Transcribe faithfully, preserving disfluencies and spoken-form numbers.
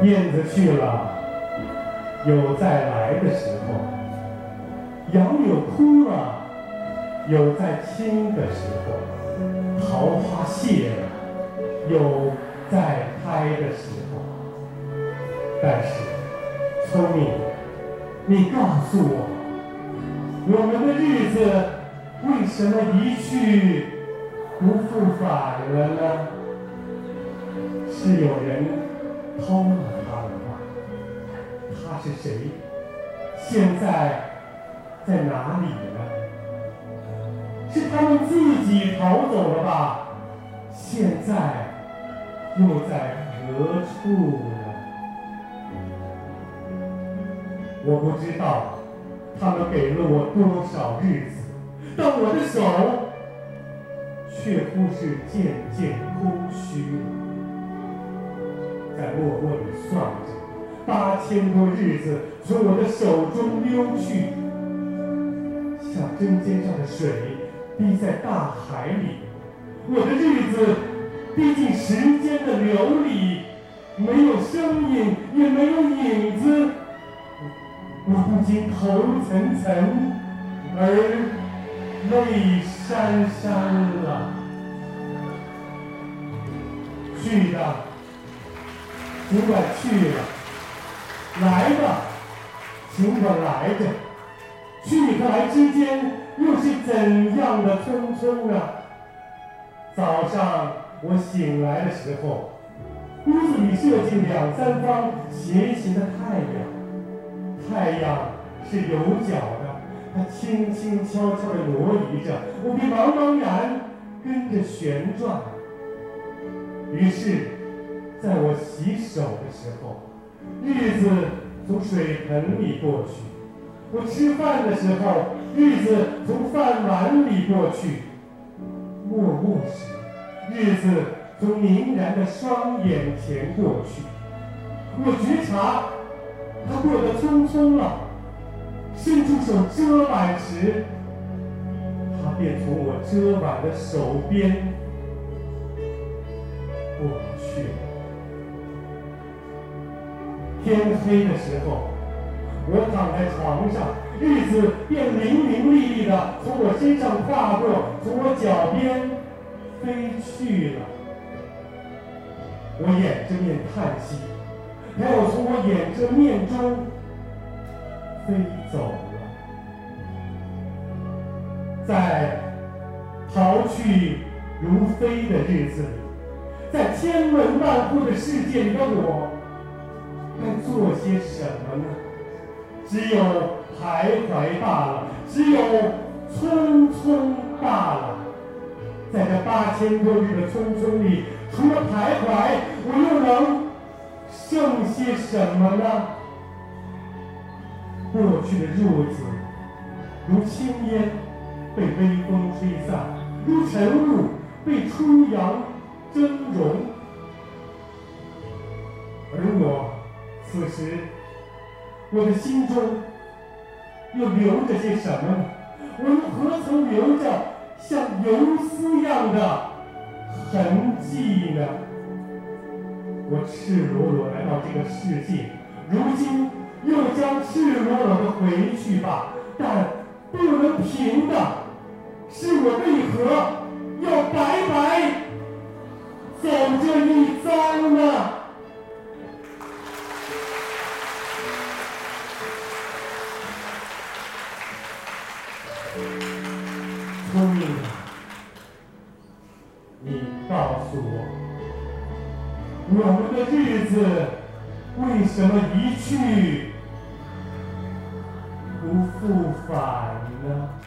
燕子去了，有再来的时候；杨柳枯了，有再青的时候；桃花谢了，有再开的时候。但是，聪明，你告诉我，我们的日子为什么一去不复返了呢？是有人偷了他的话，他是谁？现在在哪里呢？是他们自己逃走了吧？现在又在何处呢？我不知道他们给了我多少日子，但我的手却乎是渐渐空虚了。在默默地算着，八千多日子从我的手中溜去，像针尖上的水滴在大海里。我的日子滴进时间的流里，没有声音，也没有影子。我不禁头涔涔，而泪潸潸了。去的尽管去了，来的尽管来着，去和来之间又是怎样的匆匆啊！早上我醒来的时候，屋子里射进两三方斜斜的太阳，太阳是有脚的，它轻轻悄悄地挪移着，我便茫茫然跟着旋转。于是在我洗手的时候，日子从水盆里过去；我吃饭的时候，日子从饭碗里过去；默默时，日子从凝然的双眼前过去。我觉察它过得匆匆了，伸出手遮挽时，它便从我遮挽的手边过去了。天黑的时候，我躺在床上，日子便伶伶俐俐地从我身上跨过，从我脚边飞去了。我掩着面叹息，它又从我掩着面中飞走了。在逃去如飞的日子里，在千门万户的世界里的我，该做些什么呢？只有徘徊罢了，只有匆匆罢了。在这八千多日的匆匆里，除了徘徊，我又能剩些什么呢？过去的日子如轻烟被微风吹散，如晨雾被初阳蒸融。而我此时，我的心中又留着些什么呢？我又何曾留着像游丝样的痕迹呢？我赤裸裸来到这个世界，如今又将赤裸裸的回去吧，但不能平的是我为何要白白走这一遭呢？聪明啊，你告诉我，我们的日子为什么一去不复返呢？